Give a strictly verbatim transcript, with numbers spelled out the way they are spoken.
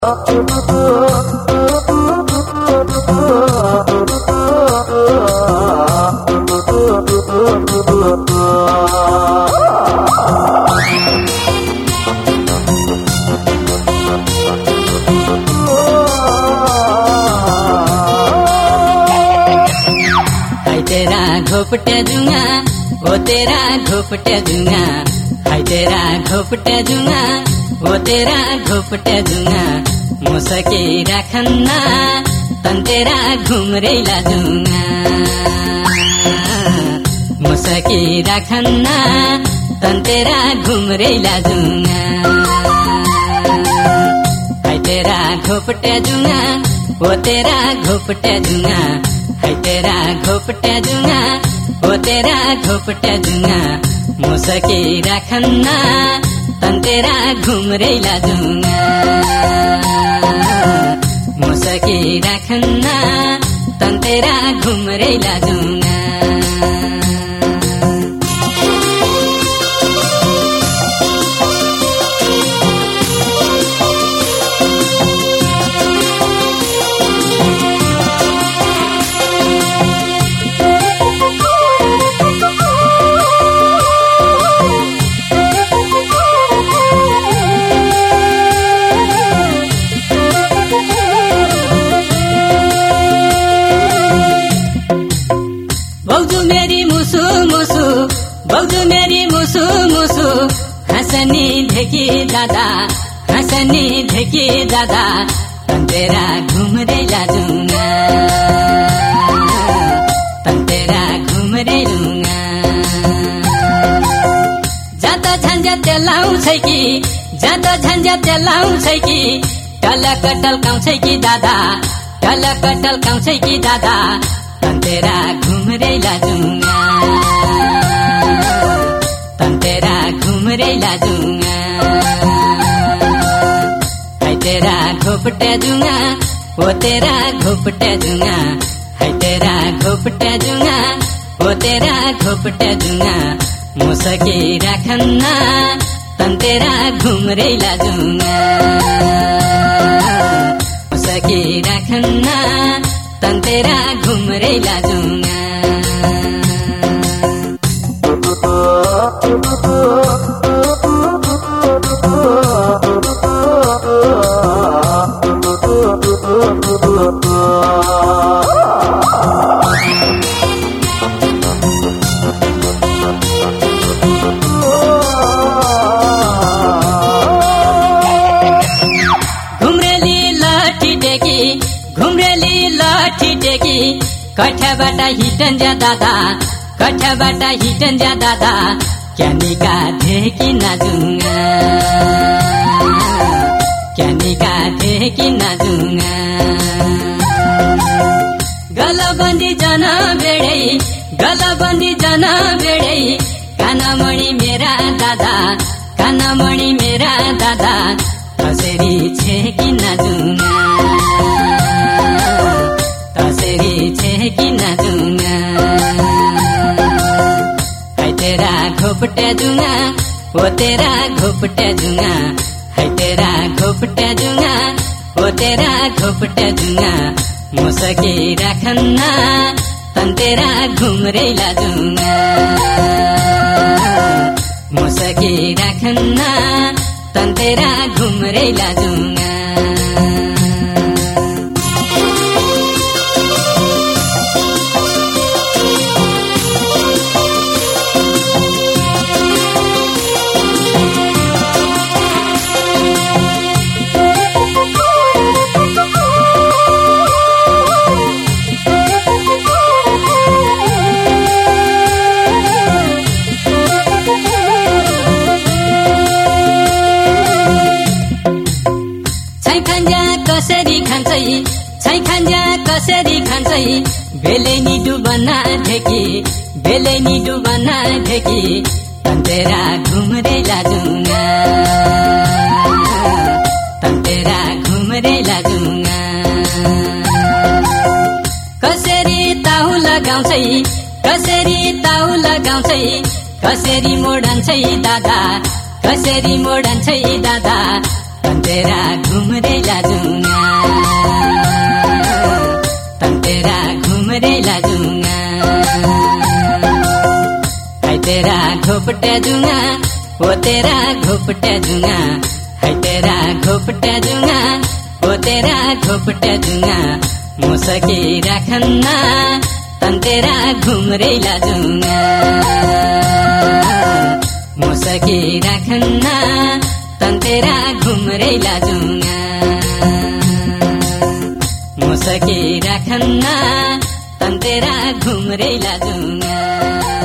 तेरा घोपटे जुंगा वो तेरा घोपटे जुंगा हाय तेरा घोपटे जुंगा वो तेरा घोपटे जुंगा मुसकी राखन्ना तन तेरा घुमरेला जुंगा मुसकी राखन्ना तन तेरा घुमरेला जुंगा हाय तेरा घोपटे जुंगा वो तेरा घोपटे जुंगा हाय तेरा घोपटे जुंगा वो तेरा घोपटे जुंगा मुसकी राखन्ना तन तेरा घुमरेला जुंगा मुसकी राखन्ना तन तेरा घुमरेला जुंगा बौजू मेरी मुसु मुसु हंसनी देखी दादा हंसनी देखी दादा तन तेरा घुमरेला जुंगा तन तेरा घुमरेलुंगा जाता झन्झा तेलाउँछ कि जाता झन्झा तेलाउँछ कि टलक टल्काउँछ कि दादा टलक टल्काउँछ कि दादा तन तेरा घुमरेला जुंगा तन तेरा घुमरेला जुंगा हाय तेरा घोपटे जुंगा वो तेरा घोपटे जुंगा हाय तेरा घोपटे जुंगा वो तेरा घोपटे जुंगा मुसकी राखन्ना तन तेरा घुमरेला जुंगा मुसकी राखन्ना तन तेरा घुमरेला जुंगा घुमरेली लाठी टेकी घुमरेली लाठी टेकी कठ्याबाट हिटन जा दादा कठ्याबाट हिटन जा दादा क्यानिका देखि नाजुंगा क्यानिका देखि नाजुंगा गलबन्दी जना बेडै गलबन्दी जना बेडै कानामणि मेरा दादा कानामणि मेरा दादा तसेरी छे कि नाजुंगा तसेरी छे कि नाजुंगा हाय तेरा घोपटे जुंगा वो तेरा घोपटे जुंगा हाय तेरा घोपटे जुंगा वो तेरा घोपटे जुंगा मुसकी राखन्ना तन तेरा घुमरेला जुंगा मुसकी राखन्ना तन तेरा घुमरेला जुंगा कसरी खान्छै छै खान्जा कसरी खान्छै बेलेनी डुबना ढेकी बेलेनी डुबना ढेकी तन तेरा घुमरेला जुंगा तन तेरा घुमरेला जुंगा कसरी ताहु लगाउँछै कसरी ताहु लगाउँछै कसरी मोडन्छै दादा कसरी मोडन्छै दादा तन तेरा घुमरे लाजूंगा तन तेरा घुमरे लाजूंगा है तेरा घोपटे दूंगा वो तेरा घोपटे दूंगा है तेरा घोपटे दूंगा वो तेरा घोपटे दूंगा मुसकी रखना तन तेरा घुमरे लाजूंगा मुसकी रखना तन तेरा घुमरे लाजूंगा मुसकी रखना तन तेरा घुमरे लाजूंगा